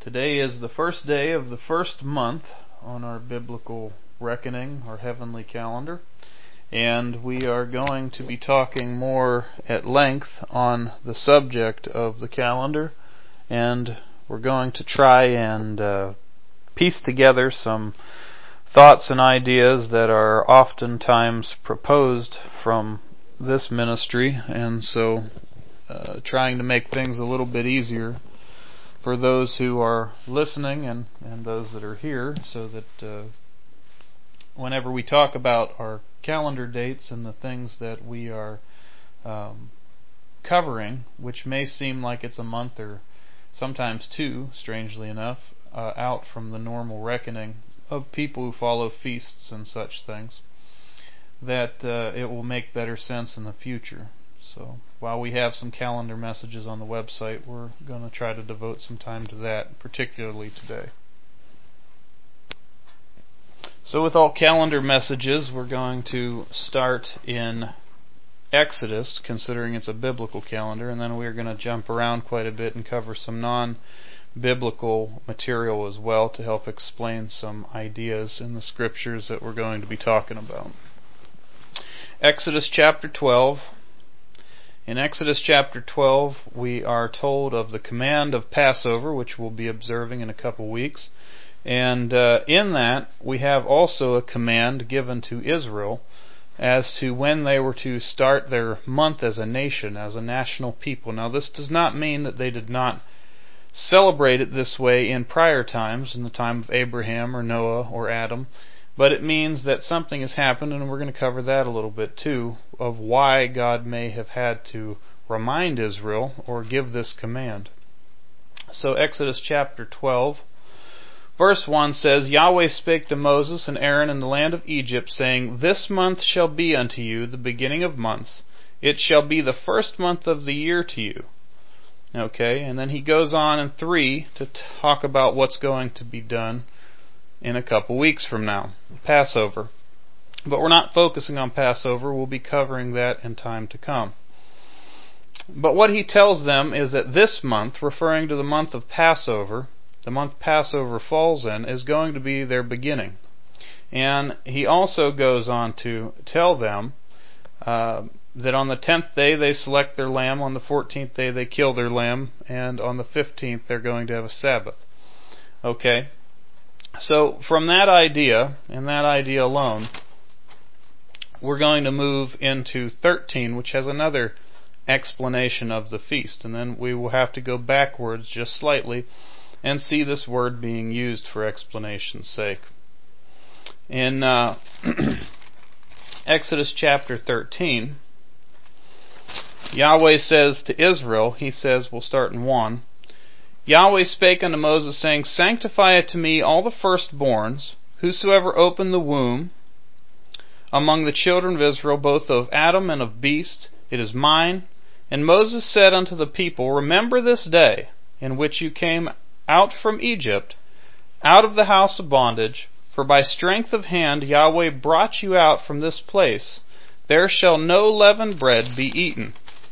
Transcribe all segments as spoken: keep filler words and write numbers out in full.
Today is the first day of the first month on our biblical reckoning, our heavenly calendar, and we are going to be talking more at length on the subject of the calendar, and we're going to try and uh, piece together some thoughts and ideas that are oftentimes proposed from this ministry, and so uh, trying to make things a little bit easier for those who are listening and, and those that are here, so that uh, whenever we talk about our calendar dates and the things that we are um, covering, which may seem like it's a month or sometimes two, strangely enough, uh, out from the normal reckoning of people who follow feasts and such things, that uh, it will make better sense in the future. So while we have some calendar messages on the website, we're going to try to devote some time to that, particularly today. So with all calendar messages, we're going to start in Exodus, considering it's a biblical calendar, and then we're going to jump around quite a bit and cover some non-biblical material as well to help explain some ideas in the scriptures that we're going to be talking about. Exodus chapter twelve. In Exodus chapter twelve, we are told of the command of Passover, which we'll be observing in a couple weeks. And uh, in that, we have also a command given to Israel as to when they were to start their month as a nation, as a national people. Now, this does not mean that they did not celebrate it this way in prior times, in the time of Abraham or Noah or Adam, but it means that something has happened, and we're going to cover that a little bit too, of why God may have had to remind Israel or give this command. So Exodus chapter twelve, verse one says, Yahweh spake to Moses and Aaron in the land of Egypt, saying, This month shall be unto you the beginning of months. It shall be the first month of the year to you. Okay, and then he goes on in three to talk about what's going to be done in a couple weeks from now, Passover. But we're not focusing on Passover. We'll be covering that in time to come. But what he tells them is that this month, referring to the month of Passover, the month Passover falls in, is going to be their beginning. And he also goes on to tell them uh, that on the tenth day they select their lamb, on the fourteenth day they kill their lamb, and on the fifteenth they're going to have a Sabbath. Okay? So from that idea, and that idea alone, we're going to move into thirteen, which has another explanation of the feast. And then we will have to go backwards just slightly and see this word being used for explanation's sake. In uh, Exodus chapter thirteen, Yahweh says to Israel, he says, we'll start in one, Yahweh spake unto Moses, saying, Sanctify it to me all the firstborns, whosoever opened the womb, among the children of Israel, both of Adam and of beast, it is mine. And Moses said unto the people, Remember this day, in which you came out from Egypt, out of the house of bondage, for by strength of hand Yahweh brought you out from this place. There shall no leavened bread be eaten.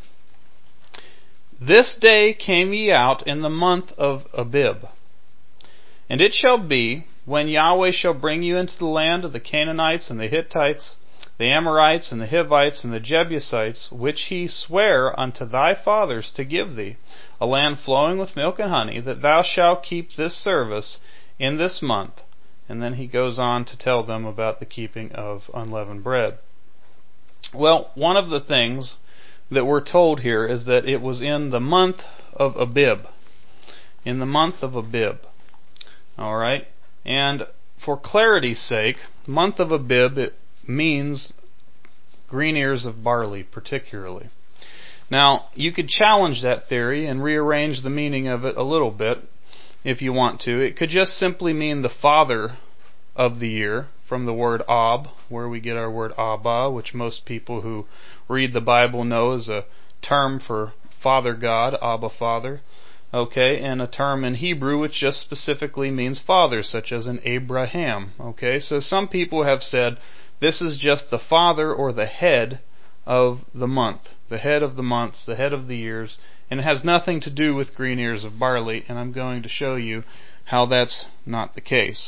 This day came ye out in the month of Abib. And it shall be, when Yahweh shall bring you into the land of the Canaanites and the Hittites, the Amorites and the Hivites and the Jebusites, which he sware unto thy fathers to give thee, a land flowing with milk and honey, that thou shalt keep this service in this month. And then he goes on to tell them about the keeping of unleavened bread. Well, one of the things that we're told here is that it was in the month of Abib. In the month of Abib. Alright? And for clarity's sake, month of Abib, it means green ears of barley, particularly. Now, you could challenge that theory and rearrange the meaning of it a little bit, if you want to. It could just simply mean the father of the year, from the word Ab, where we get our word Abba, which most people who read the Bible know is a term for Father God, Abba Father. Okay, and a term in Hebrew which just specifically means father, such as in Abraham. Okay, so some people have said this is just the father or the head of the month, the head of the months, the head of the years, and it has nothing to do with green ears of barley, and I'm going to show you how that's not the case.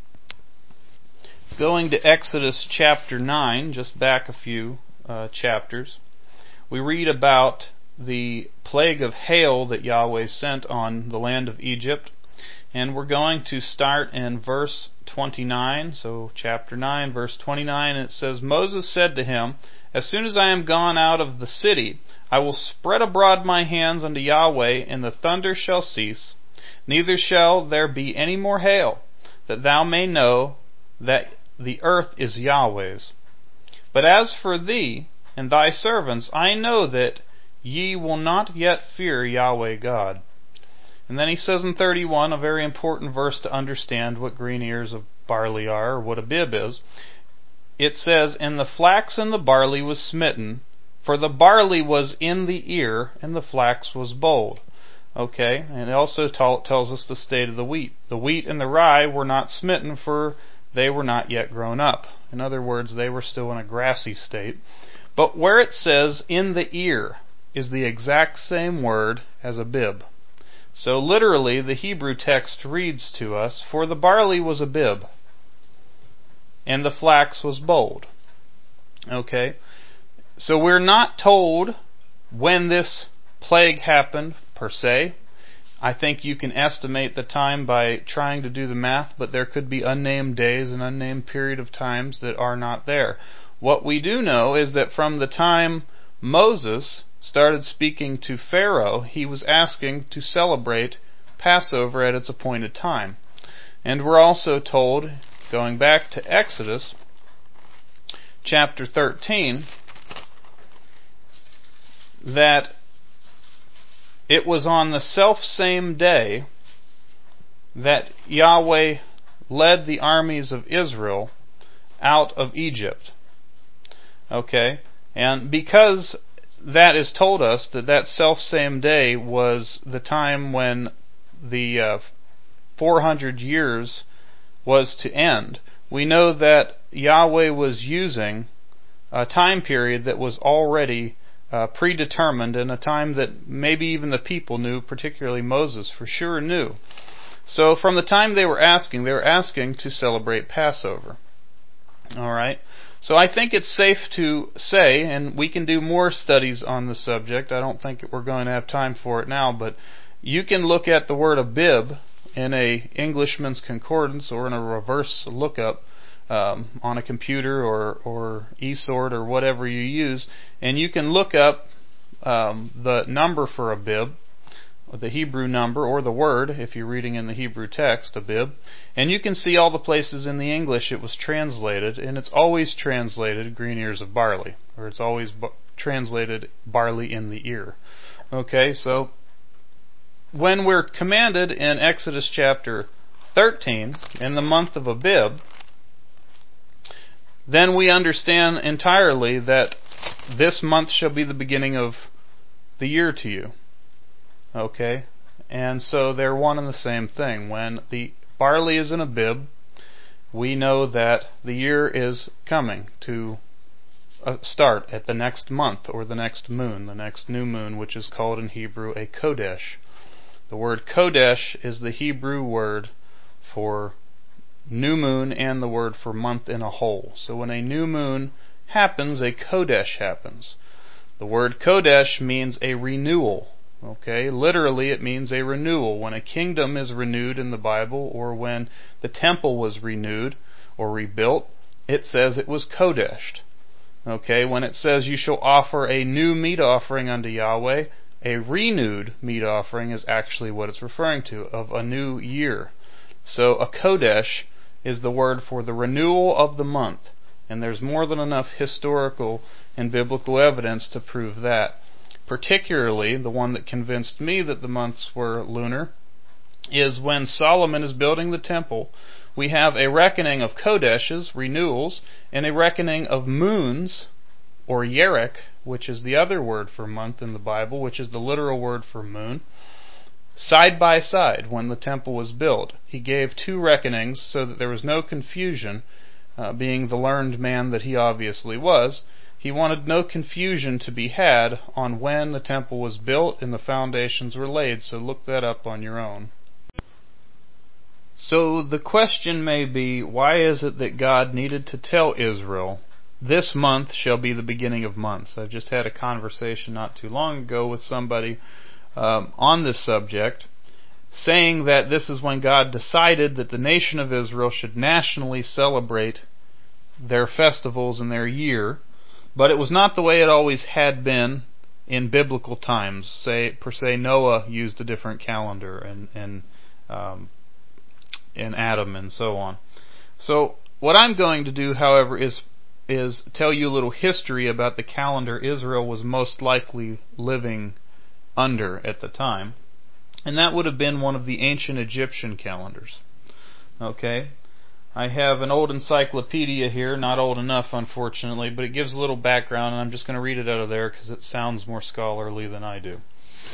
Going to Exodus chapter nine, just back a few uh, chapters, we read about the plague of hail that Yahweh sent on the land of Egypt. And we're going to start in verse twenty-nine, so chapter nine, verse twenty-nine, and it says, Moses said to him, As soon as I am gone out of the city, I will spread abroad my hands unto Yahweh, and the thunder shall cease, neither shall there be any more hail, that thou may know that the earth is Yahweh's. But as for thee and thy servants, I know that ye will not yet fear Yahweh God. And then he says in thirty-one, a very important verse to understand what green ears of barley are, or what a bib is. It says, And the flax and the barley was smitten, for the barley was in the ear, and the flax was bold. Okay, and it also t- tells us the state of the wheat. The wheat and the rye were not smitten, for they were not yet grown up. In other words, they were still in a grassy state. But where it says in the ear is the exact same word as a bib. So literally, the Hebrew text reads to us, For the barley was a bib, and the flax was bold. Okay? So we're not told when this plague happened, per se. I think you can estimate the time by trying to do the math, but there could be unnamed days and unnamed period of times that are not there. What we do know is that from the time Moses started speaking to Pharaoh, he was asking to celebrate Passover at its appointed time. And we're also told, going back to Exodus chapter thirteen, that it was on the selfsame day that Yahweh led the armies of Israel out of Egypt. Okay? And because that is told us that that selfsame day was the time when the uh, four hundred years was to end, we know that Yahweh was using a time period that was already uh, predetermined, and a time that maybe even the people knew, particularly Moses for sure knew. So from the time they were asking, they were asking to celebrate Passover. All right? So I think it's safe to say, and we can do more studies on the subject, I don't think we're going to have time for it now, but you can look at the word abib in a Englishman's Concordance or in a reverse lookup um, on a computer or, or eSword or whatever you use, and you can look up um, the number for abib, the Hebrew number, or the word, if you're reading in the Hebrew text, abib, and you can see all the places in the English it was translated, and it's always translated green ears of barley, or it's always b- translated barley in the ear. Okay, so when we're commanded in Exodus chapter thirteen, in the month of Abib, then we understand entirely that this month shall be the beginning of the year to you. Okay? And so they're one and the same thing. When the barley is in Abib, we know that the year is coming to uh, start at the next month or the next moon, the next new moon, which is called in Hebrew a Kodesh. The word Kodesh is the Hebrew word for new moon and the word for month in a whole. So when a new moon happens, a Kodesh happens. The word Kodesh means a renewal. Okay, literally it means a renewal. When a kingdom is renewed in the Bible, or when the temple was renewed or rebuilt, it says it was Kodeshed. Okay, when it says you shall offer a new meat offering unto Yahweh, a renewed meat offering is actually what it's referring to, of a new year. So a Kodesh is the word for the renewal of the month. And there's more than enough historical and biblical evidence to prove that. Particularly, the one that convinced me that the months were lunar, is when Solomon is building the temple, we have a reckoning of Kodeshes, renewals, and a reckoning of moons, or Yerek, which is the other word for month in the Bible, which is the literal word for moon, side by side when the temple was built. He gave two reckonings so that there was no confusion, uh, being the learned man that he obviously was. He wanted no confusion to be had on when the temple was built and the foundations were laid, so look that up on your own. So the question may be, why is it that God needed to tell Israel, this month shall be the beginning of months? I've just had a conversation not too long ago with somebody um, on this subject, saying that this is when God decided that the nation of Israel should nationally celebrate their festivals in their year, but it was not the way it always had been in biblical times. Say, per se, Noah used a different calendar, and and um, and Adam, and so on. So what I'm going to do, however, is is tell you a little history about the calendar Israel was most likely living under at the time, and that would have been one of the ancient Egyptian calendars. Okay? I have an old encyclopedia here, not old enough, unfortunately, but it gives a little background, and I'm just going to read it out of there because it sounds more scholarly than I do.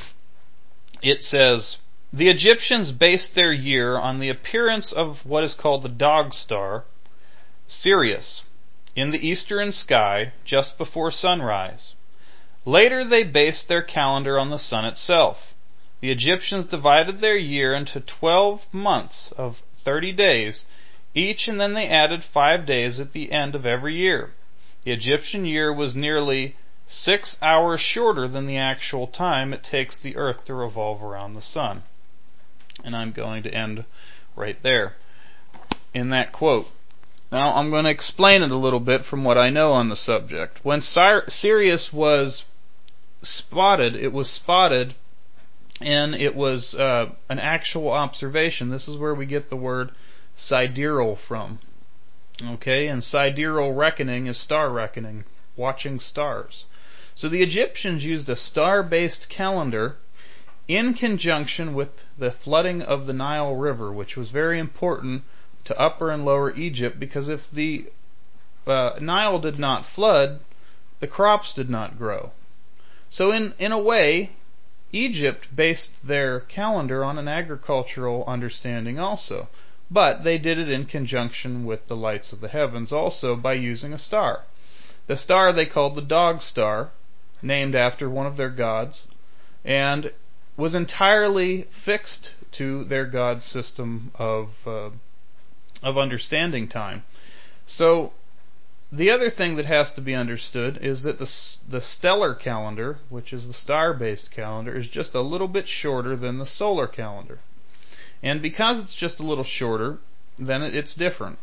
It says, the Egyptians based their year on the appearance of what is called the dog star, Sirius, in the eastern sky just before sunrise. Later they based their calendar on the sun itself. The Egyptians divided their year into twelve months of thirty days each, and then they added five days at the end of every year. The Egyptian year was nearly six hours shorter than the actual time it takes the earth to revolve around the sun. And I'm going to end right there in that quote. Now I'm going to explain it a little bit from what I know on the subject. When Sirius was spotted, it was spotted and it was uh, an actual observation. This is where we get the word sidereal from. Okay, and sidereal reckoning is star reckoning, watching stars. So the Egyptians used a star-based calendar in conjunction with the flooding of the Nile River, which was very important to Upper and Lower Egypt, because if the uh, Nile did not flood, the crops did not grow. So in, in a way, Egypt based their calendar on an agricultural understanding also. But they did it in conjunction with the lights of the heavens also by using a star. The star they called the dog star, named after one of their gods, and was entirely fixed to their god's system of uh, of understanding time. So the other thing that has to be understood is that the the stellar calendar, which is the star-based calendar, is just a little bit shorter than the solar calendar. And because it's just a little shorter, then it's different.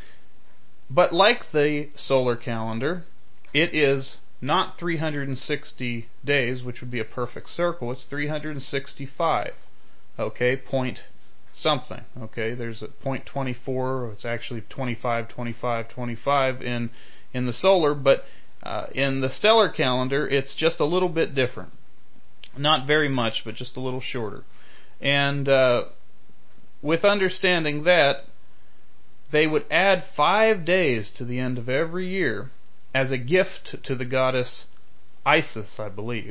But like the solar calendar, it is not three hundred sixty days, which would be a perfect circle. It's three hundred sixty-five. Okay, point something. Okay, there's a point twenty-four. It's actually twenty-five, twenty-five, twenty-five in in the solar, but uh, in the stellar calendar, it's just a little bit different. Not very much, but just a little shorter. And uh, with understanding that, they would add five days to the end of every year as a gift to the goddess Isis, I believe.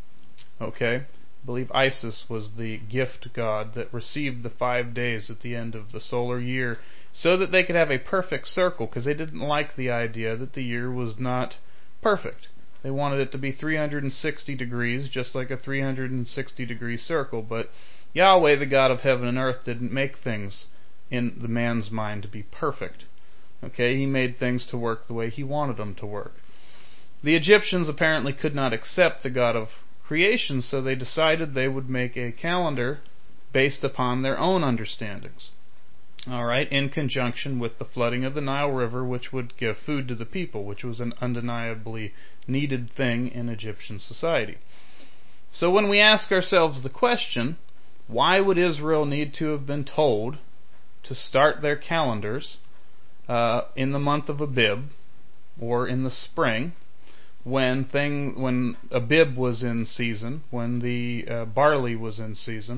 Okay? I believe Isis was the gift god that received the five days at the end of the solar year so that they could have a perfect circle, because they didn't like the idea that the year was not perfect. They wanted it to be three hundred sixty degrees, just like a three hundred sixty degree circle, but Yahweh, the God of heaven and earth, didn't make things in the man's mind to be perfect. Okay, he made things to work the way he wanted them to work. The Egyptians apparently could not accept the God of creation, so they decided they would make a calendar based upon their own understandings. All right, in conjunction with the flooding of the Nile River, which would give food to the people, which was an undeniably needed thing in Egyptian society. So when we ask ourselves the question, why would Israel need to have been told to start their calendars uh, in the month of Abib, or in the spring, when thing when Abib was in season, when the uh, barley was in season?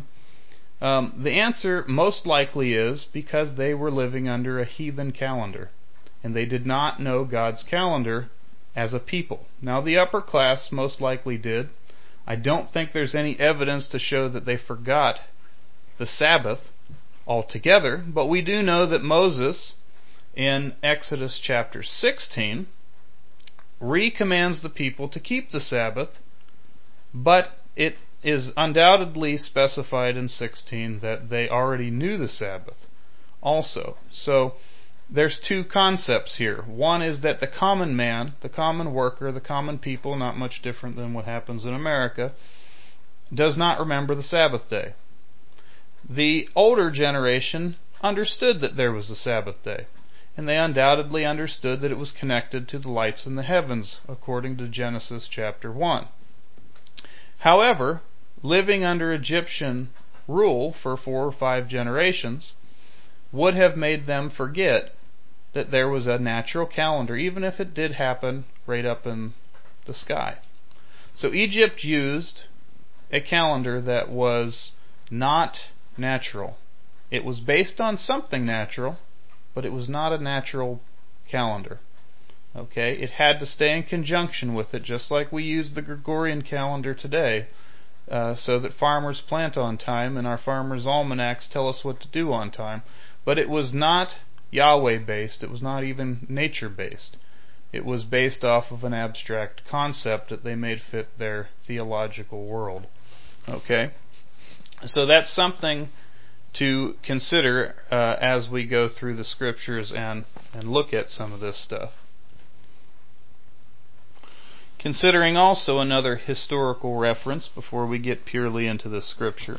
Um, the answer most likely is because they were living under a heathen calendar, and they did not know God's calendar as a people. Now, the upper class most likely did. I don't think there's any evidence to show that they forgot the Sabbath altogether, but we do know that Moses, in Exodus chapter sixteen, recommands the people to keep the Sabbath, but it is undoubtedly specified in sixteen that they already knew the Sabbath also. So there's two concepts here. One is that the common man, the common worker, the common people, not much different than what happens in America, does not remember the Sabbath day. The older generation understood that there was a Sabbath day, and they undoubtedly understood that it was connected to the lights in the heavens, according to Genesis chapter one. However, living under Egyptian rule for four or five generations would have made them forget that there was a natural calendar, even if it did happen right up in the sky. So Egypt used a calendar that was not natural. It was based on something natural, but it was not a natural calendar. Okay, it had to stay in conjunction with it, just like we use the Gregorian calendar today, uh, so that farmers plant on time and our farmers' almanacs tell us what to do on time. But it was not Yahweh-based. It was not even nature-based. It was based off of an abstract concept that they made fit their theological world. Okay, so that's something to consider uh, as we go through the scriptures and, and look at some of this stuff. Considering also another historical reference before we get purely into the scripture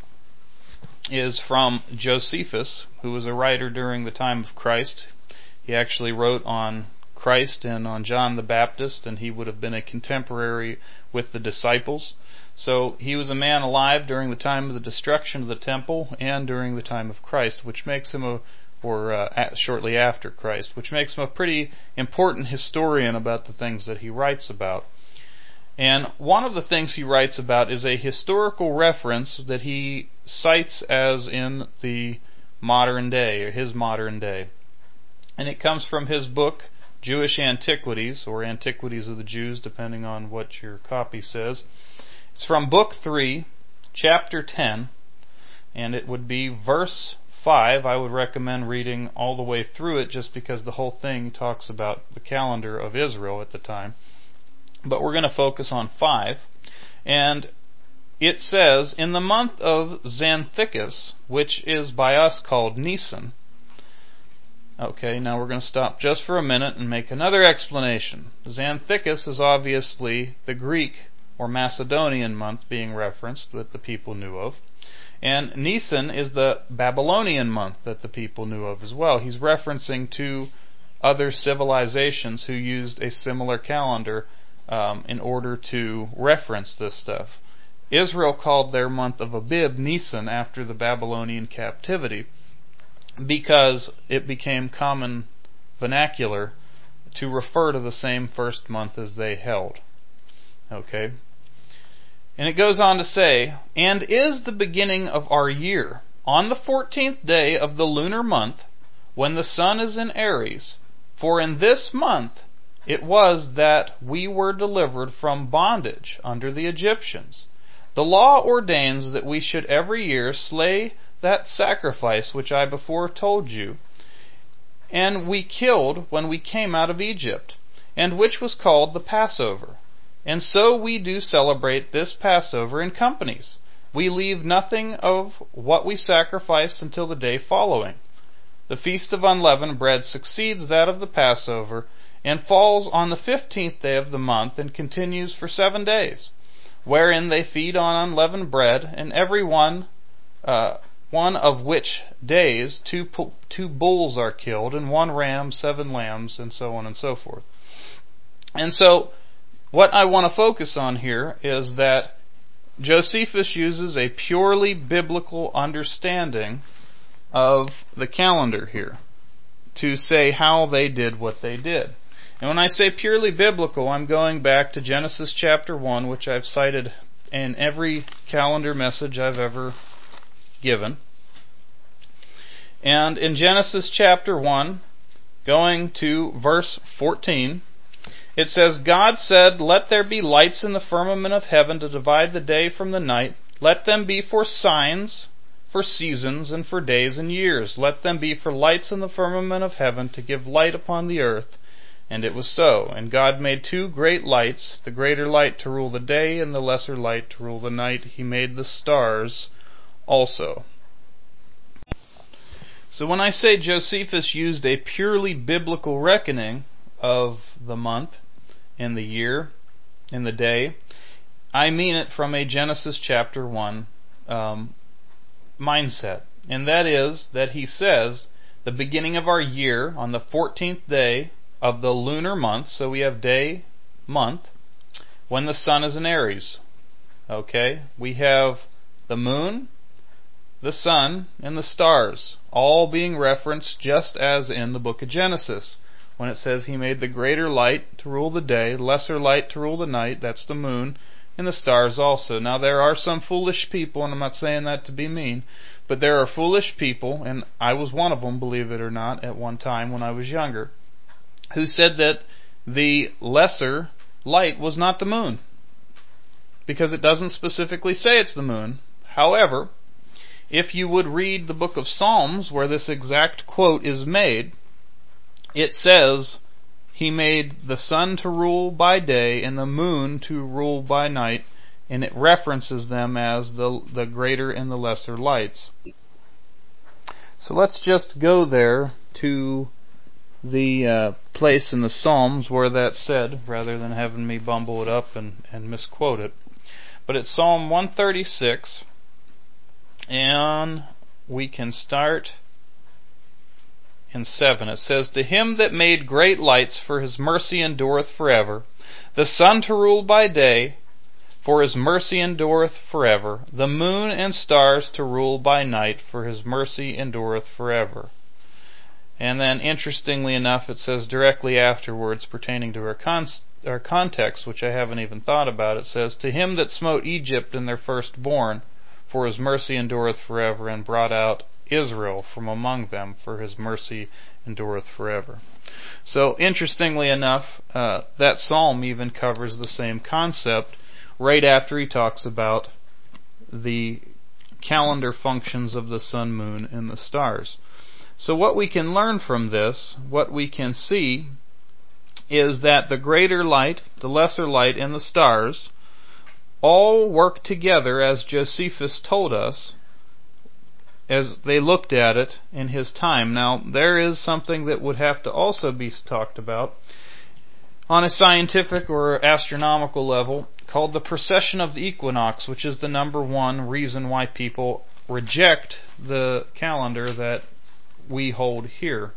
is from Josephus, who was a writer during the time of Christ. He actually wrote on Christ and on John the Baptist, and he would have been a contemporary with the disciples. So he was a man alive during the time of the destruction of the temple and during the time of Christ, which makes him a or uh, shortly after Christ, which makes him a pretty important historian about the things that he writes about. And one of the things he writes about is a historical reference that he cites as in the modern day, or his modern day. And it comes from his book, Jewish Antiquities, or Antiquities of the Jews, depending on what your copy says. It's from Book three, Chapter ten, and it would be verse five. I would recommend reading all the way through it just because the whole thing talks about the calendar of Israel at the time. But we're going to focus on five. And it says, in the month of Xanthicus, which is by us called Nisan. Okay, now we're going to stop just for a minute and make another explanation. Xanthicus is obviously the Greek or Macedonian month being referenced that the people knew of. And Nisan is the Babylonian month that the people knew of as well. He's referencing two other civilizations who used a similar calendar um, in order to reference this stuff. Israel called their month of Abib Nisan after the Babylonian captivity because it became common vernacular to refer to the same first month as they held. Okay? And it goes on to say, and is the beginning of our year, on the fourteenth day of the lunar month, when the sun is in Aries. For in this month it was that we were delivered from bondage under the Egyptians. The law ordains that we should every year slay that sacrifice which I before told you, and we killed when we came out of Egypt, and which was called the Passover. And so we do celebrate this Passover in companies. We leave nothing of what we sacrifice until the day following. The feast of unleavened bread succeeds that of the Passover, and falls on the fifteenth day of the month, and continues for seven days, wherein they feed on unleavened bread, and every one, uh, one of which days two two bulls are killed, and one ram, seven lambs, and so on and so forth. And so, what I want to focus on here is that Josephus uses a purely biblical understanding of the calendar here to say how they did what they did. And when I say purely biblical, I'm going back to Genesis chapter one, which I've cited in every calendar message I've ever given. And in Genesis chapter one, going to verse fourteen, it says, God said, let there be lights in the firmament of heaven to divide the day from the night. Let them be for signs, for seasons, and for days and years. Let them be for lights in the firmament of heaven to give light upon the earth. And it was so. And God made two great lights, the greater light to rule the day, and the lesser light to rule the night. He made the stars also. So when I say Josephus used a purely biblical reckoning of the month, and the year, and the day, I mean it from a Genesis chapter one um, mindset. And that is that he says the beginning of our year on the fourteenth day of the lunar month, so we have day, month, when the sun is in Aries. Okay? We have the moon, the sun, and the stars, all being referenced just as in the book of Genesis. When it says he made the greater light to rule the day, lesser light to rule the night, that's the moon, and the stars also. Now there are some foolish people, and I'm not saying that to be mean, but there are foolish people, and I was one of them, believe it or not, at one time when I was younger, who said that the lesser light was not the moon, because it doesn't specifically say it's the moon. However, if you would read the book of Psalms, where this exact quote is made, it says, he made the sun to rule by day and the moon to rule by night, and it references them as the, the greater and the lesser lights. So let's just go there to the uh, place in the Psalms where that's said, rather than having me bumble it up and, and misquote it. But it's Psalm one thirty-six, and we can start in seven. It says, to him that made great lights, for his mercy endureth forever, the sun to rule by day, for his mercy endureth forever, the moon and stars to rule by night, for his mercy endureth forever. And then, interestingly enough, it says directly afterwards, pertaining to our, con- our context, which I haven't even thought about, it says, to him that smote Egypt in their firstborn, for his mercy endureth forever, and brought out Israel from among them, for his mercy endureth forever. So, interestingly enough, uh, that psalm even covers the same concept right after he talks about the calendar functions of the sun, moon, and the stars. So what we can learn from this, what we can see, is that the greater light, the lesser light, and the stars all work together, as Josephus told us, as they looked at it in his time. Now, there is something that would have to also be talked about on a scientific or astronomical level called the precession of the equinox, which is the number one reason why people reject the calendar that we hold here.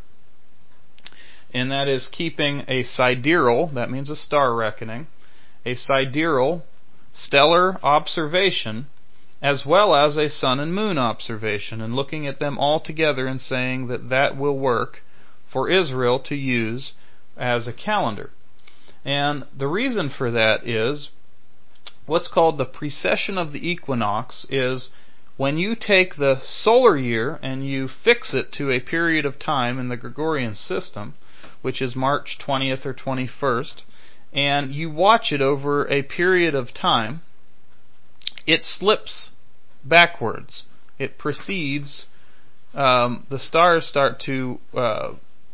And that is keeping a sidereal, that means a star reckoning, a sidereal stellar observation, as well as a sun and moon observation, and looking at them all together and saying that that will work for Israel to use as a calendar. And the reason for that is what's called the precession of the equinox is when you take the solar year and you fix it to a period of time in the Gregorian system, which is March twentieth or twenty-first, and you watch it over a period of time, it slips backwards. It precedes, um, the stars start to uh,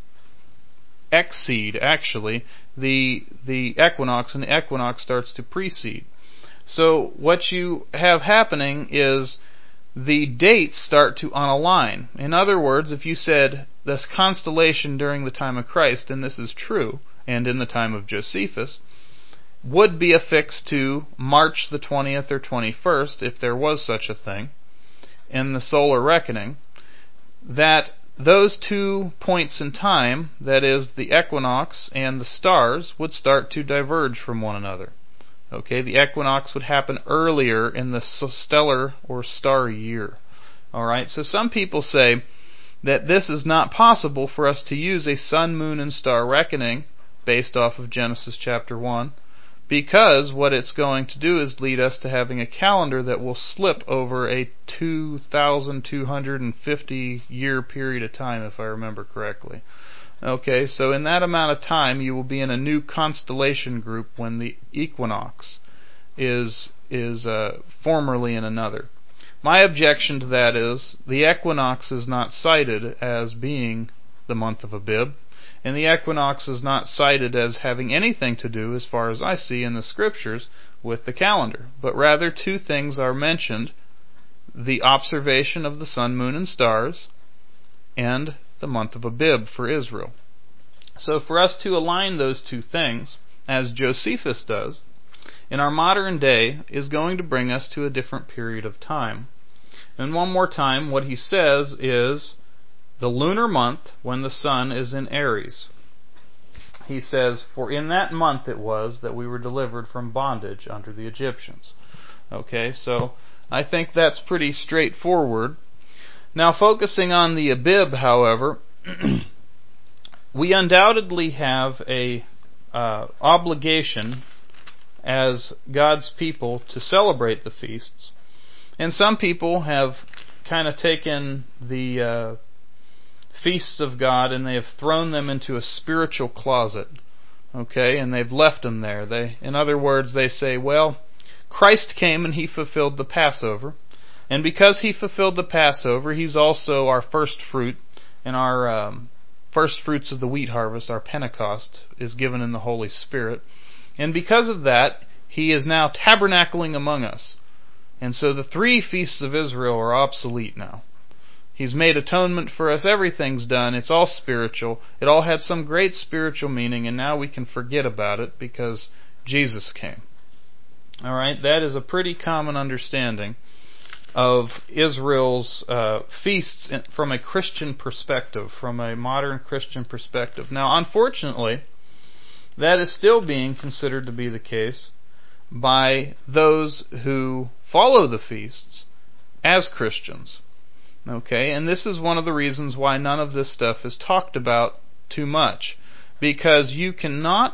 exceed, actually, the the equinox, and the equinox starts to precede. So what you have happening is the dates start to unalign. In other words, if you said this constellation during the time of Christ, and this is true, and in the time of Josephus, would be affixed to March the twentieth or twenty-first, if there was such a thing, in the solar reckoning, that those two points in time, that is the equinox and the stars, would start to diverge from one another. Okay, the equinox would happen earlier in the stellar or star year. Alright, so some people say that this is not possible for us to use a sun, moon, and star reckoning based off of Genesis chapter one, because what it's going to do is lead us to having a calendar that will slip over a two thousand two hundred fifty year period of time, if I remember correctly. Okay, so in that amount of time you will be in a new constellation group when the equinox is is uh, formerly in another. My objection to that is the equinox is not cited as being the month of Abib, And the equinox is not cited as having anything to do, as far as I see in the Scriptures, with the calendar. But rather two things are mentioned: the observation of the sun, moon, and stars, and the month of Abib for Israel. So for us to align those two things, as Josephus does, in our modern day, is going to bring us to a different period of time. And one more time, what he says is the lunar month when the sun is in Aries. He says, for in that month it was that we were delivered from bondage under the Egyptians. Okay, so I think that's pretty straightforward. Now, focusing on the Abib, however, we undoubtedly have a uh, obligation as God's people to celebrate the feasts. And some people have kind of taken the uh, feasts of God and they have thrown them into a spiritual closet. Okay, and they've left them there. They, in other words, they say, well, Christ came and He fulfilled the Passover. And because He fulfilled the Passover, He's also our first fruit, and our um, first fruits of the wheat harvest, our Pentecost, is given in the Holy Spirit. And because of that, He is now tabernacling among us. And so the three feasts of Israel are obsolete now. He's made atonement for us. Everything's done. It's all spiritual. It all had some great spiritual meaning, and now we can forget about it because Jesus came. All right, that is a pretty common understanding of Israel's uh, feasts from a Christian perspective, from a modern Christian perspective. Now, unfortunately, that is still being considered to be the case by those who follow the feasts as Christians. Okay, and this is one of the reasons why none of this stuff is talked about too much. Because you cannot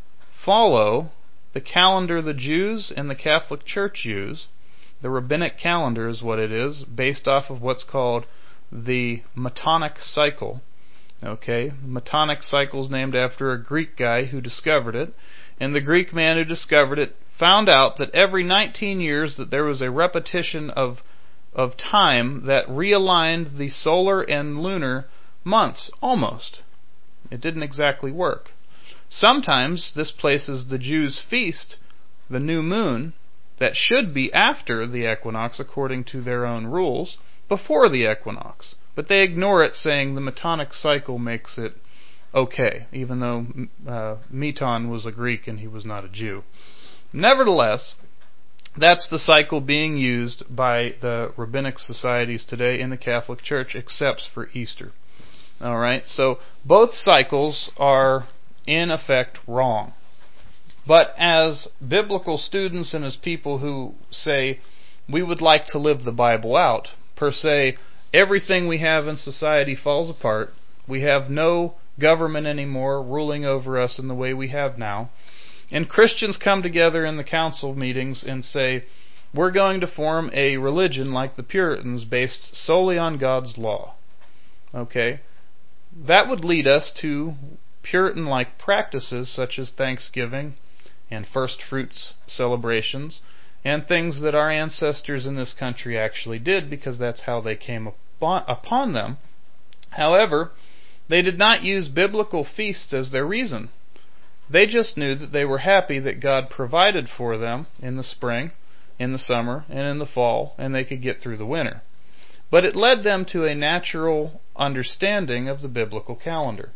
follow the calendar the Jews and the Catholic Church use. The rabbinic calendar is what it is, based off of what's called the Metonic cycle. Okay, Metonic cycle is named after a Greek guy who discovered it. And the Greek man who discovered it found out that every nineteen years that there was a repetition of of time that realigned the solar and lunar months, almost. It didn't exactly work. Sometimes this places the Jews' feast, the new moon, that should be after the equinox according to their own rules, before the equinox. But they ignore it, saying the Metonic cycle makes it okay, even though uh, Meton was a Greek and he was not a Jew. Nevertheless, that's the cycle being used by the rabbinic societies today in the Catholic Church, except for Easter. All right, so both cycles are in effect wrong. But as biblical students and as people who say we would like to live the Bible out, per se, everything we have in society falls apart. We have no government anymore ruling over us in the way we have now. And Christians come together in the council meetings and say, we're going to form a religion like the Puritans based solely on God's law. Okay? That would lead us to Puritan-like practices such as Thanksgiving and first fruits celebrations and things that our ancestors in this country actually did because that's how they came upon, upon them. However, they did not use biblical feasts as their reason. They just knew that they were happy that God provided for them in the spring, in the summer, and in the fall, and they could get through the winter. But it led them to a natural understanding of the biblical calendar.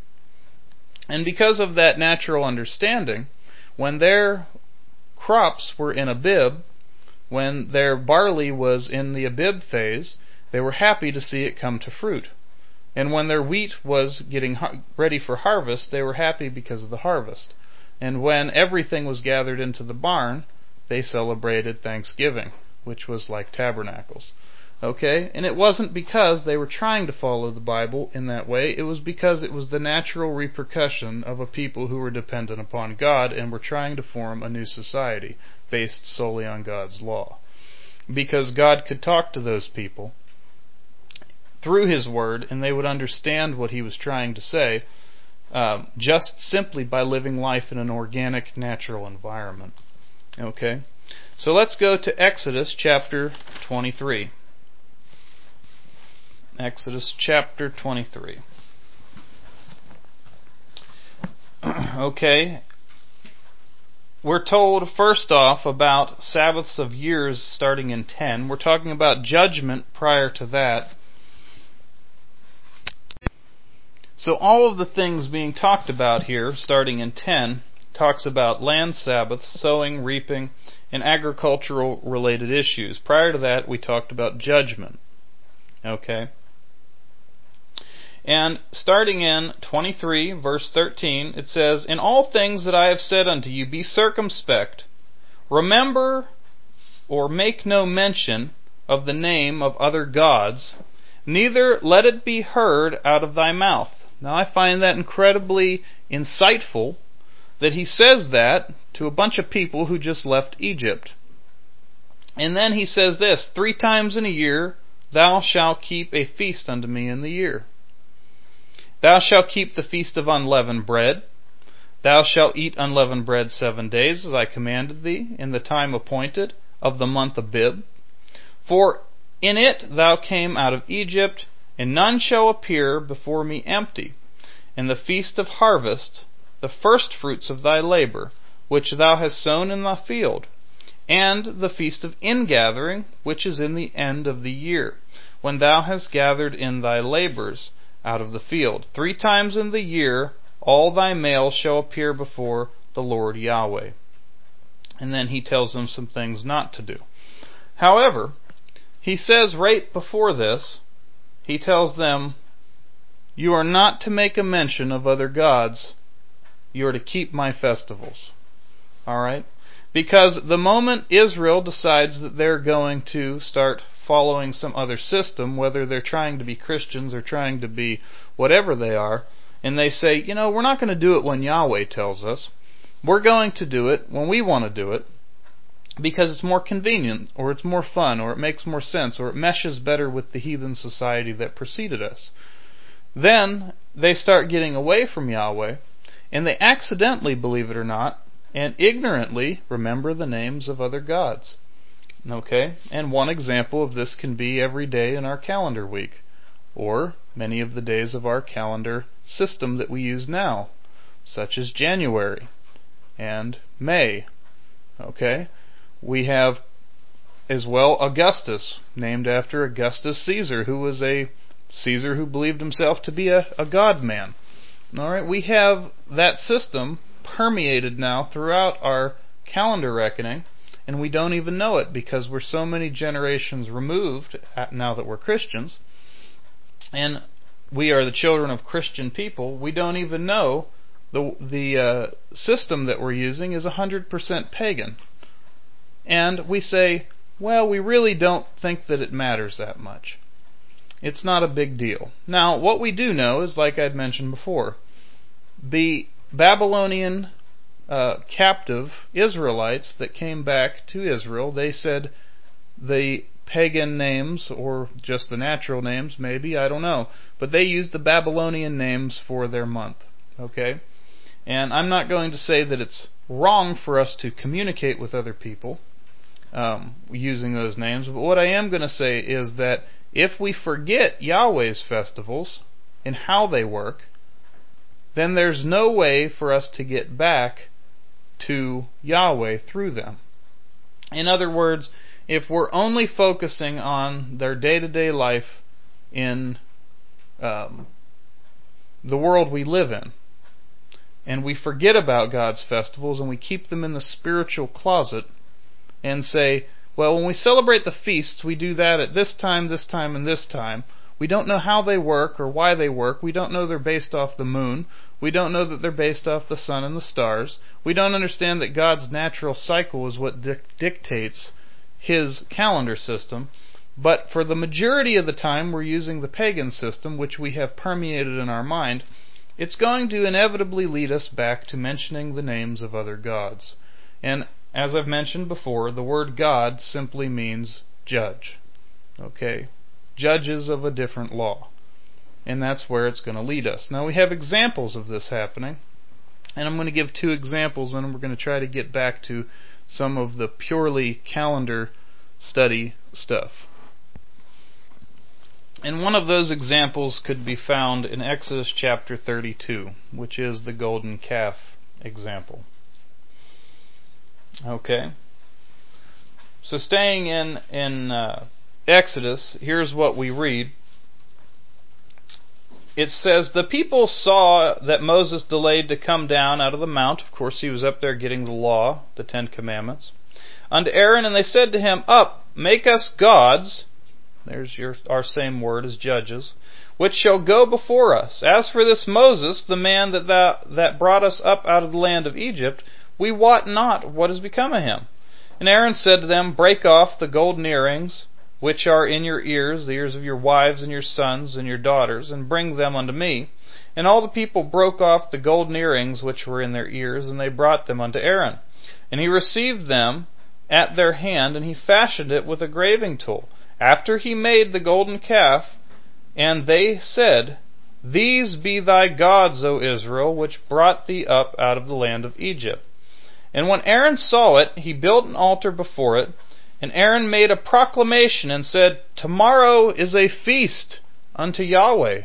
And because of that natural understanding, when their crops were in Abib, when their barley was in the Abib phase, they were happy to see it come to fruit. And when their wheat was getting ready for harvest, they were happy because of the harvest. And when everything was gathered into the barn, they celebrated Thanksgiving, which was like tabernacles. Okay? And it wasn't because they were trying to follow the Bible in that way. It was because it was the natural repercussion of a people who were dependent upon God and were trying to form a new society based solely on God's law. Because God could talk to those people through His Word, and they would understand what He was trying to say uh, just simply by living life in an organic, natural environment. Okay? So let's go to Exodus chapter twenty-three. Exodus chapter twenty-three. Okay. We're told, first off, about Sabbaths of years starting in ten. We're talking about judgment prior to that. So all of the things being talked about here, starting in ten, talks about land Sabbaths, sowing, reaping, and agricultural related issues. Prior to that, we talked about judgment. Okay? And starting in twenty-three, verse thirteen, it says, "In all things that I have said unto you, be circumspect. Remember or make no mention of the name of other gods, neither let it be heard out of thy mouth." Now I find that incredibly insightful that he says that to a bunch of people who just left Egypt. And then he says this, "Three times in a year thou shalt keep a feast unto me in the year. Thou shalt keep the feast of unleavened bread. Thou shalt eat unleavened bread seven days, as I commanded thee, in the time appointed of the month Abib. For in it thou came out of Egypt, and none shall appear before me empty. And the feast of harvest, the first fruits of thy labor, which thou hast sown in thy field, and the feast of ingathering, which is in the end of the year, when thou hast gathered in thy labors out of the field. Three times in the year all thy males shall appear before the Lord Yahweh." And then he tells them some things not to do. However, he says right before this, he tells them, "You are not to make a mention of other gods. You are to keep my festivals." Alright? Because the moment Israel decides that they're going to start following some other system, whether they're trying to be Christians or trying to be whatever they are, and they say, you know, we're not going to do it when Yahweh tells us. We're going to do it when we want to do it because it's more convenient, or it's more fun, or it makes more sense, or it meshes better with the heathen society that preceded us. Then they start getting away from Yahweh, and they accidentally, believe it or not, and ignorantly remember the names of other gods. Okay? And one example of this can be every day in our calendar week, or many of the days of our calendar system that we use now, such as January and May. Okay? We have as well Augustus, named after Augustus Caesar, who was a Caesar who believed himself to be a, a god man. Alright, we have that system permeated now throughout our calendar reckoning, and we don't even know it because we're so many generations removed now that we're Christians, and we are the children of Christian people. We don't even know the the uh, system that we're using is one hundred percent pagan. And we say, well, we really don't think that it matters that much. It's not a big deal. Now, what we do know is, like I'd mentioned before, the Babylonian uh, captive Israelites that came back to Israel, they said the pagan names, or just the natural names, maybe, I don't know, but they used the Babylonian names for their month. Okay? And I'm not going to say that it's wrong for us to communicate with other people um, using those names, but what I am going to say is that if we forget Yahweh's festivals and how they work, then there's no way for us to get back to Yahweh through them. In other words, if we're only focusing on their day-to-day life in um, the world we live in, and we forget about God's festivals and we keep them in the spiritual closet and say, well, when we celebrate the feasts, we do that at this time, this time, and this time. We don't know how they work or why they work. We don't know they're based off the moon. We don't know that they're based off the sun and the stars. We don't understand that God's natural cycle is what dic- dictates His calendar system. But for the majority of the time, we're using the pagan system, which we have permeated in our mind. It's going to inevitably lead us back to mentioning the names of other gods. And as I've mentioned before, the word God simply means judge. Okay? Judges of a different law. And that's where it's going to lead us. Now we have examples of this happening, and I'm going to give two examples, and we're going to try to get back to some of the purely calendar study stuff. And one of those examples could be found in Exodus chapter thirty-two, which is the golden calf example. Okay. So staying in, in uh, Exodus, here's what we read. It says, the people saw that Moses delayed to come down out of the mount. Of course, he was up there getting the law, the Ten Commandments. Unto Aaron, and they said to him, Up, make us gods. There's your our same word as judges, which shall go before us. As for this Moses, the man that thou, that brought us up out of the land of Egypt, we wot not what has become of him. And Aaron said to them, Break off the golden earrings, which are in your ears, the ears of your wives and your sons and your daughters, and bring them unto me. And all the people broke off the golden earrings which were in their ears, and they brought them unto Aaron. And he received them at their hand, and he fashioned it with a graving tool. After he made the golden calf, and they said, These be thy gods, O Israel, which brought thee up out of the land of Egypt. And when Aaron saw it, he built an altar before it, and Aaron made a proclamation and said, Tomorrow is a feast unto Yahweh.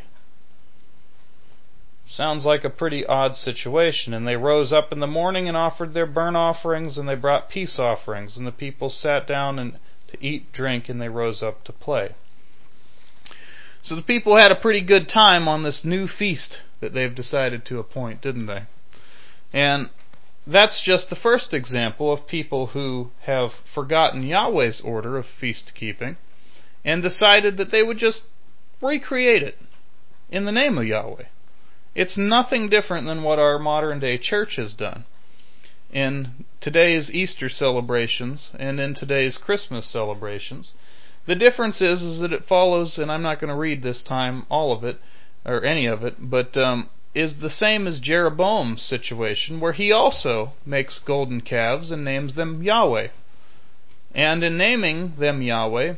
Sounds like a pretty odd situation. And they rose up in the morning and offered their burnt offerings, and they brought peace offerings. And the people sat down and to eat, drink, and they rose up to play. So the people had a pretty good time on this new feast that they've decided to appoint, didn't they? And that's just the first example of people who have forgotten Yahweh's order of feast keeping and decided that they would just recreate it in the name of Yahweh. It's nothing different than what our modern day church has done in today's Easter celebrations and in today's Christmas celebrations. The difference is, is that it follows, and I'm not going to read this time all of it, or any of it, but um, is the same as Jeroboam's situation, where he also makes golden calves and names them Yahweh. And in naming them Yahweh,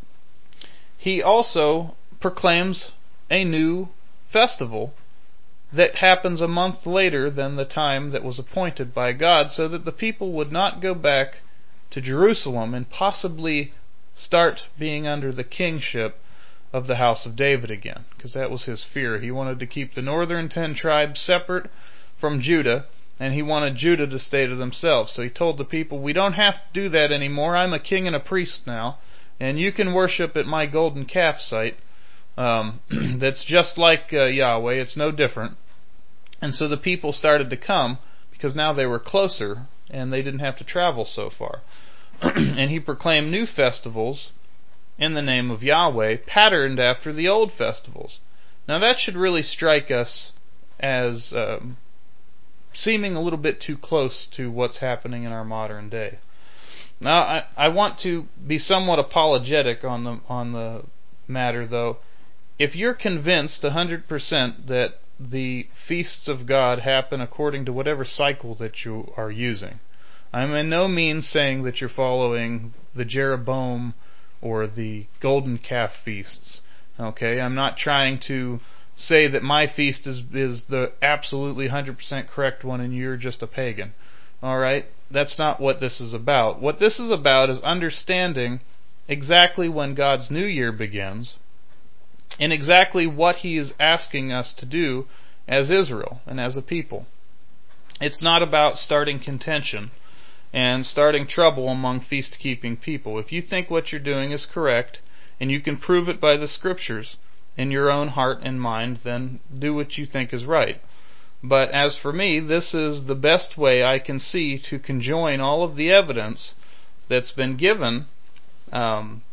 he also proclaims a new festival that happens a month later than the time that was appointed by God, so that the people would not go back to Jerusalem and possibly start being under the kingship of the house of David again, because that was his fear. He wanted to keep the northern ten tribes separate from Judah, and he wanted Judah to stay to themselves. So he told the people, we don't have to do that anymore. I'm a king and a priest now, and you can worship at my golden calf site. Um, that's just like uh, Yahweh. It's no different. And so the people started to come, because now they were closer, and they didn't have to travel so far. And he proclaimed new festivals in the name of Yahweh, patterned after the old festivals. Now that should really strike us as uh, seeming a little bit too close to what's happening in our modern day. Now I, I want to be somewhat apologetic on the on the matter, though. If you're convinced one hundred percent that the feasts of God happen according to whatever cycle that you are using, I'm in no means saying that you're following the Jeroboam or the golden calf feasts. Okay, I'm not trying to say that my feast is is the absolutely one hundred percent correct one and you're just a pagan. Alright, that's not what this is about. What this is about is understanding exactly when God's new year begins and exactly what He is asking us to do as Israel and as a people. It's not about starting contention and starting trouble among feast-keeping people. If you think what you're doing is correct, and you can prove it by the Scriptures in your own heart and mind, then do what you think is right. But as for me, this is the best way I can see to conjoin all of the evidence that's been given um,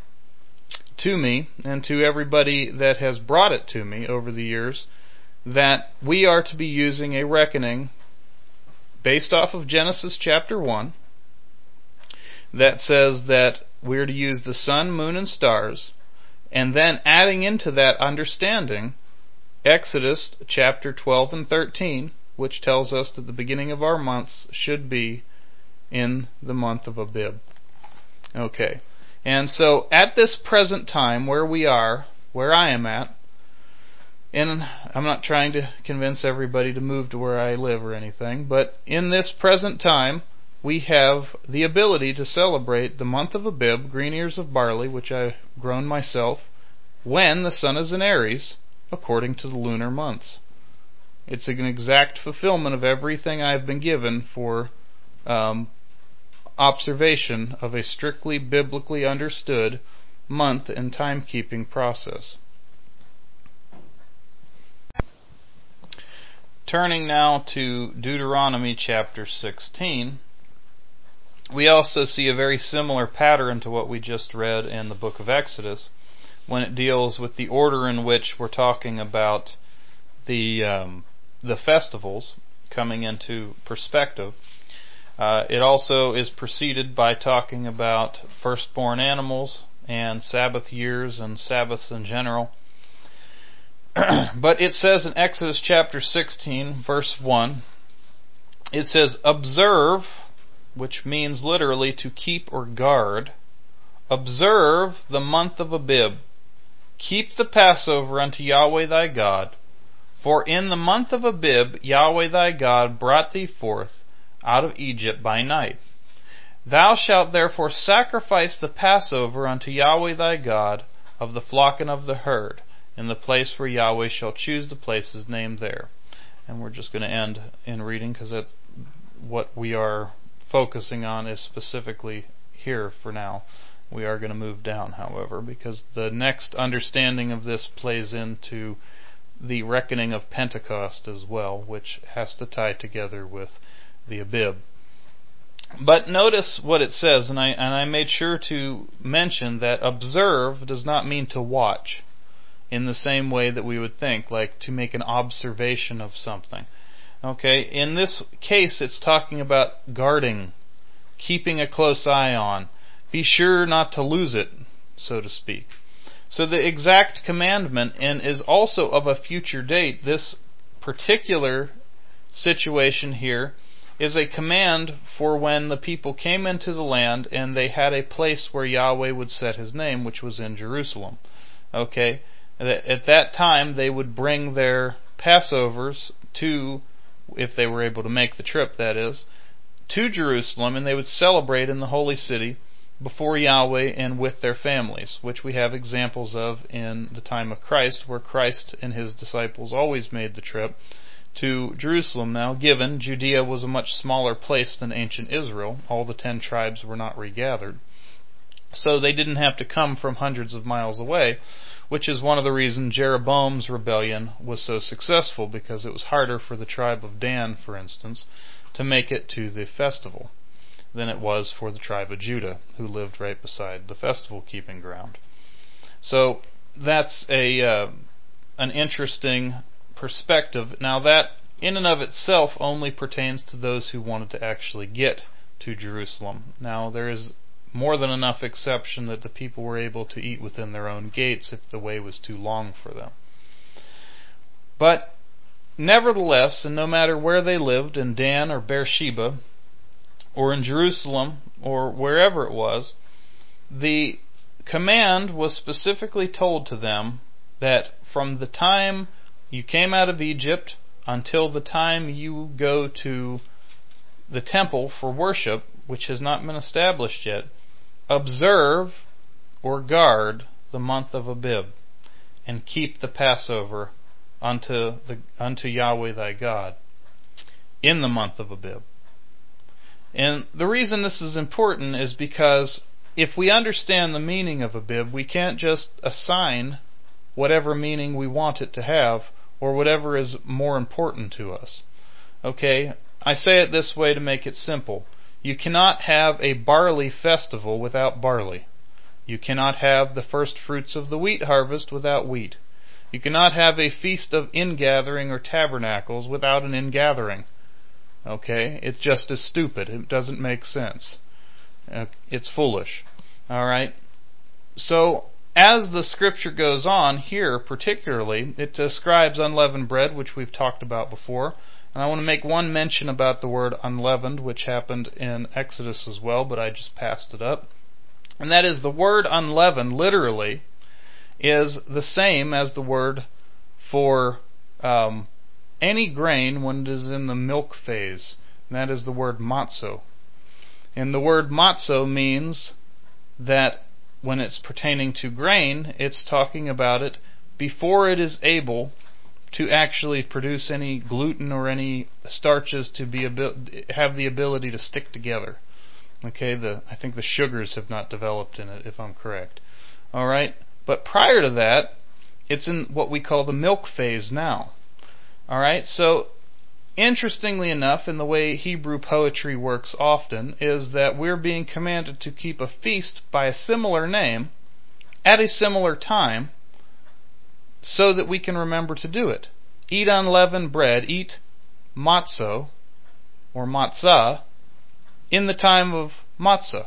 to me and to everybody that has brought it to me over the years, that we are to be using a reckoning based off of Genesis chapter one, that says that we're to use the sun, moon, and stars, and then adding into that understanding Exodus chapter twelve and thirteen, which tells us that the beginning of our months should be in the month of Abib. Okay, and so at this present time, where we are, where I am at, and I'm not trying to convince everybody to move to where I live or anything, but in this present time, we have the ability to celebrate the month of Abib, green ears of barley, which I've grown myself, when the sun is in Aries, according to the lunar months. It's an exact fulfillment of everything I've been given for um, observation of a strictly biblically understood month and timekeeping process. Turning now to Deuteronomy chapter sixteen, we also see a very similar pattern to what we just read in the book of Exodus when it deals with the order in which we're talking about the um, the festivals coming into perspective. Uh, it also is preceded by talking about firstborn animals and Sabbath years and Sabbaths in general. But it says in Exodus chapter sixteen, verse one, it says, "Observe," which means literally to keep or guard, "observe the month of Abib. Keep the Passover unto Yahweh thy God. For in the month of Abib Yahweh thy God brought thee forth out of Egypt by night. Thou shalt therefore sacrifice the Passover unto Yahweh thy God of the flock and of the herd, in the place where Yahweh shall choose the places named there." And we're just going to end in reading because that's what we are focusing on is specifically here for now. We are going to move down, however, because the next understanding of this plays into the reckoning of Pentecost as well, which has to tie together with the Abib. But notice what it says, and I and I made sure to mention that observe does not mean to watch in the same way that we would think, like to make an observation of something. Okay, in this case it's talking about guarding, keeping a close eye on. Be sure not to lose it, so to speak. So the exact commandment, and is also of a future date, this particular situation here is a command for when the people came into the land and they had a place where Yahweh would set His name, which was in Jerusalem. Okay, at that time they would bring their Passovers to, if they were able to make the trip, that is, to Jerusalem, and they would celebrate in the holy city before Yahweh and with their families, which we have examples of in the time of Christ, where Christ and His disciples always made the trip to Jerusalem. Now, given Judea was a much smaller place than ancient Israel, all the ten tribes were not regathered, so they didn't have to come from hundreds of miles away, which is one of the reasons Jeroboam's rebellion was so successful, because it was harder for the tribe of Dan, for instance, to make it to the festival than it was for the tribe of Judah, who lived right beside the festival keeping ground. So that's a uh, an interesting perspective. Now that in and of itself only pertains to those who wanted to actually get to Jerusalem. Now there is more than enough exception that the people were able to eat within their own gates if the way was too long for them. But nevertheless, and no matter where they lived, in Dan or Beersheba, or in Jerusalem, or wherever it was, the command was specifically told to them that from the time you came out of Egypt until the time you go to the temple for worship, which has not been established yet, observe or guard the month of Abib, and keep the Passover unto the unto Yahweh thy God in the month of Abib. And the reason this is important is because if we understand the meaning of Abib, we can't just assign whatever meaning we want it to have or whatever is more important to us. Okay? I say it this way to make it simple. You cannot have a barley festival without barley. You cannot have the first fruits of the wheat harvest without wheat. You cannot have a feast of ingathering or tabernacles without an ingathering. Okay? It just is stupid. It doesn't make sense. It's foolish. Alright? So, as the scripture goes on here particularly, it describes unleavened bread, which we've talked about before. And I want to make one mention about the word unleavened, which happened in Exodus as well, but I just passed it up. And that is, the word unleavened literally is the same as the word for um, any grain when it is in the milk phase. And that is the word matzo. And the word matzo means that when it's pertaining to grain, it's talking about it before it is able to actually produce any gluten or any starches to be abil- have the ability to stick together. Okay, the I think the sugars have not developed in it, if I'm correct. All right, but prior to that, it's in what we call the milk phase now. All right, so interestingly enough, in the way Hebrew poetry works often, is that we're being commanded to keep a feast by a similar name at a similar time so that we can remember to do it. Eat unleavened bread, eat matzo, or matzah, in the time of matzah.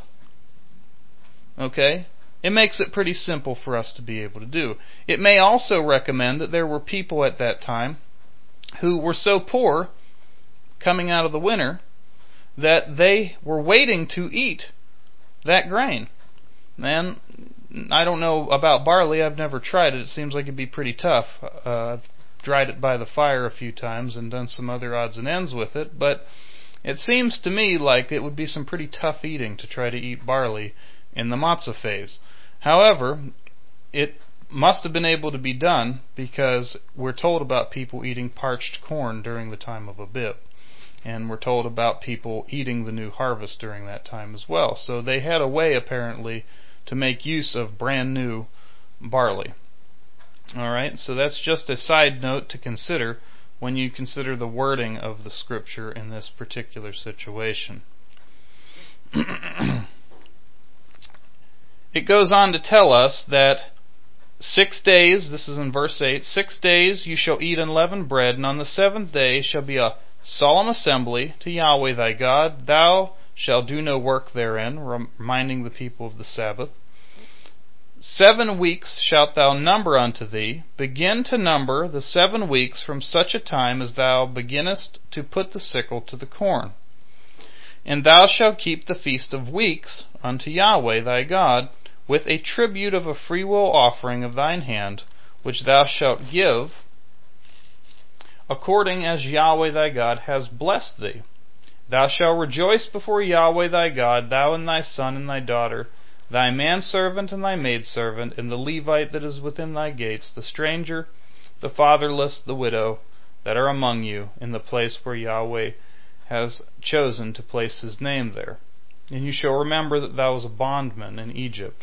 Okay? It makes it pretty simple for us to be able to do. It may also recommend that there were people at that time who were so poor, coming out of the winter, that they were waiting to eat that grain. And I don't know about barley. I've never tried it. It seems like it'd be pretty tough. Uh, I've dried it by the fire a few times and done some other odds and ends with it, but it seems to me like it would be some pretty tough eating to try to eat barley in the matzah phase. However, it must have been able to be done because we're told about people eating parched corn during the time of Abib. And we're told about people eating the new harvest during that time as well. So they had a way, apparently, to make use of brand new barley. Alright, so that's just a side note to consider when you consider the wording of the Scripture in this particular situation. It goes on to tell us that six days, this is in verse eight, six days you shall eat unleavened bread, and on the seventh day shall be a solemn assembly to Yahweh thy God. Thou shalt do no work therein, reminding the people of the Sabbath. Seven weeks shalt thou number unto thee. Begin to number the seven weeks from such a time as thou beginnest to put the sickle to the corn. And thou shalt keep the feast of weeks unto Yahweh thy God, with a tribute of a freewill offering of thine hand, which thou shalt give according as Yahweh thy God has blessed thee. Thou shalt rejoice before Yahweh thy God, thou and thy son and thy daughter, thy manservant and thy maidservant, and the Levite that is within thy gates, the stranger, the fatherless, the widow, that are among you, in the place where Yahweh has chosen to place his name there. And you shall remember that thou was a bondman in Egypt.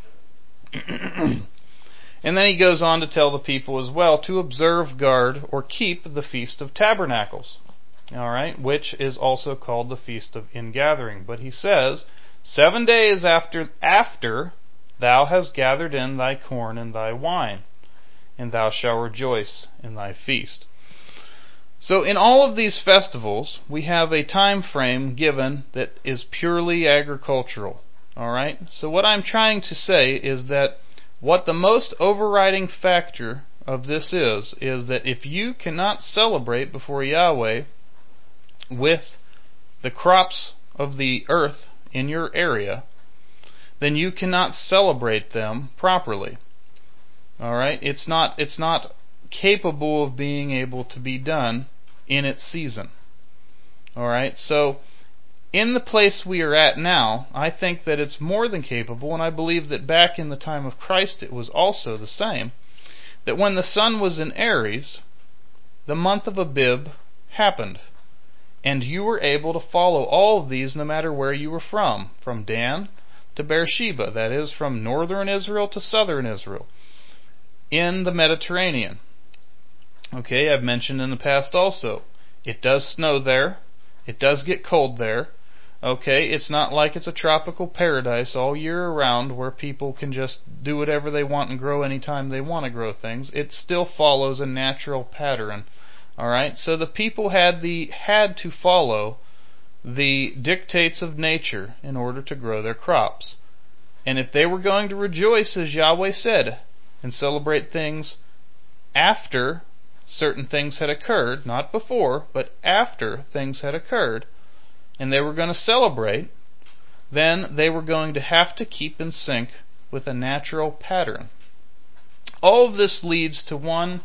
And then he goes on to tell the people as well to observe, guard, or keep the Feast of Tabernacles. Alright, which is also called the Feast of Ingathering. But he says, seven days after after thou hast gathered in thy corn and thy wine, and thou shalt rejoice in thy feast. So in all of these festivals, we have a time frame given that is purely agricultural. Alright? So what I'm trying to say is that what the most overriding factor of this is, is that if you cannot celebrate before Yahweh with the crops of the earth in your area, then you cannot celebrate them properly. Alright? It's not, it's not capable of being able to be done in its season. Alright? So, in the place we are at now, I think that it's more than capable, and I believe that back in the time of Christ it was also the same, that when the sun was in Aries, the month of Abib happened. And you were able to follow all of these no matter where you were from, from Dan to Beersheba, that is, from northern Israel to southern Israel, in the Mediterranean. Okay, I've mentioned in the past also, it does snow there, it does get cold there. Okay, it's not like it's a tropical paradise all year around where people can just do whatever they want and grow anytime they want to grow things. It still follows a natural pattern. Alright, so the people had the had to follow the dictates of nature in order to grow their crops. And if they were going to rejoice, as Yahweh said, and celebrate things after certain things had occurred, not before, but after things had occurred, and they were going to celebrate, then they were going to have to keep in sync with a natural pattern. All of this leads to one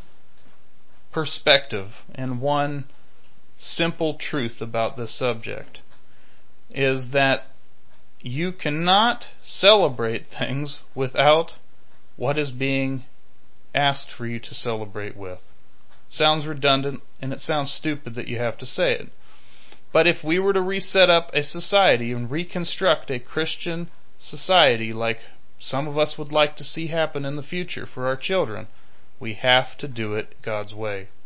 perspective and one simple truth about this subject, is that you cannot celebrate things without what is being asked for you to celebrate with. Sounds redundant, and it sounds stupid that you have to say it. But if we were to reset up a society and reconstruct a Christian society like some of us would like to see happen in the future for our children, we have to do it God's way.